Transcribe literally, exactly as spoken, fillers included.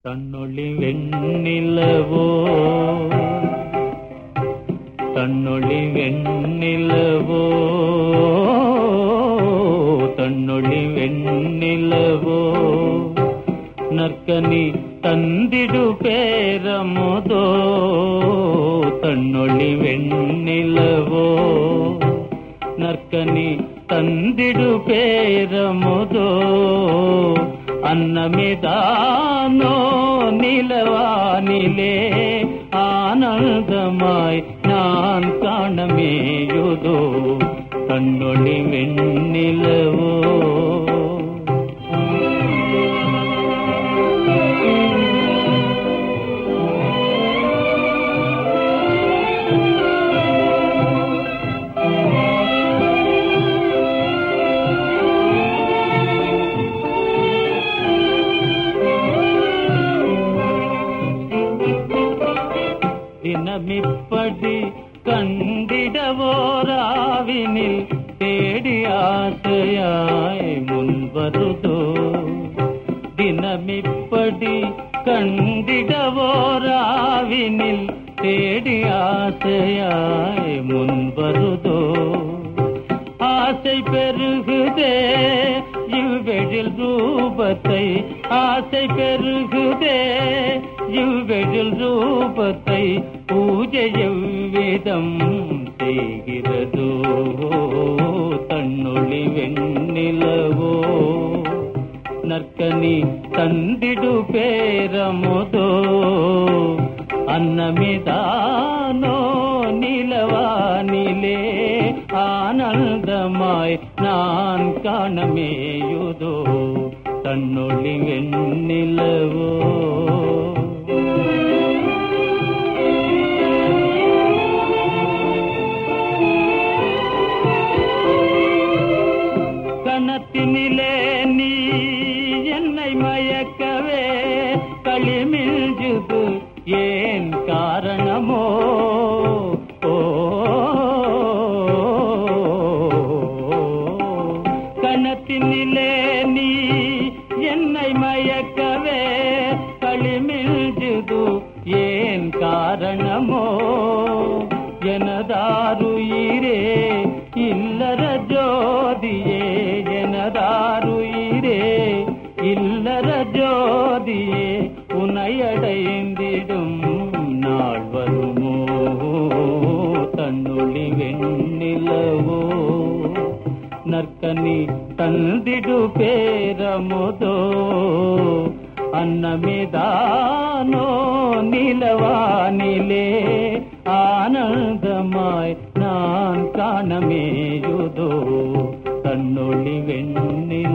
தன்னொளி வெண்ணிலவோ தன்னொளி வெண்ணிலவோ தன்னொளி வெண்ணிலவோ நற்கனி தந்திடு பேரமுதோ தன்னொளி வெண்ணிலவோ நற்கனி தந்திடு பேரமுதோ அன்னமிதானோ நிலவானிலே ஆனந்தமாய் நான் காணமேயுதோ கண்ணொளி வெண்ணிலவோ தினமிப்படி கண்டிடவோராவினில் தேடி ஆசையாய் முன்வருதோ தினமிப்படி கண்டிடவோராவினில் தேடி ஆசையாய் முன்வருதோ ஆசை பெருகுதே இவ்வெழில் ரூபத்தை ஆசை பெருகுதே இவ்வெழில் ரூபத்தை பூஜை எவ்விதம் செய்கிறதோ தன்னொளி வெண்ணிலவோ நற்கனி தந்திடு பேரமுதோ அன்னமிதானோ நிலவானிலே ஆனந்தமாய் நான் காணமேயுதோ தன்னொளி வெண்ணிலவோ கணத்தினிலே நீ என்னை மயக்கவே களிமிழ்ஜுது ஏன் காரணமோ கணத்தினிலே நீ என்னை மயக்கவே களிமிழ்ஜுது ஏன் காரணமோ எனதாருயிரே இல்லற ஜோதியே எனதாருயிரே இல்லற ஜோதியே உனையடைந்திடும் நாள் வருமோ தன்னொளி வெண்ணிலவோ நற்கனி தந்திடு பேரமுதோ அன்னமிதானோ நிலவானிலே ஆனந்தமாய் நான் காணமேயுதோ தன்னொளி வெண்ணிலவோ